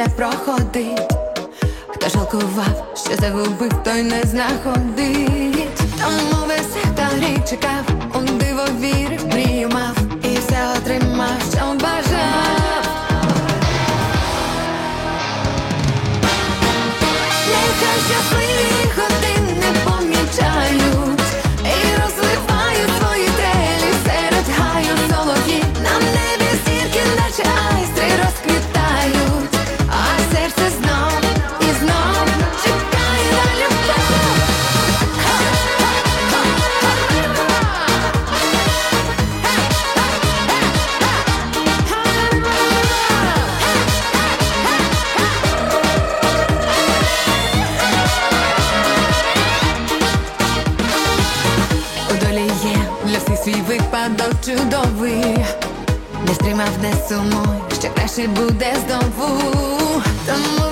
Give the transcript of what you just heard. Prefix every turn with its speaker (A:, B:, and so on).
A: все проходить. Хто жалкував, що загубив, той не знаходить. Тому весь секторі чекав, у диво вірив, мрію мав і все отримав, що бажав. Нехай щасливі години помічають і розливають свої трелі серед гаю солов'ї. На небі зірки, наче айстри, розквітають, а серце знов і знов чекає на любов. У долі є для всіх свій випадок чудовий. Не стримав, не сумуй, ще краще буде знову. Тому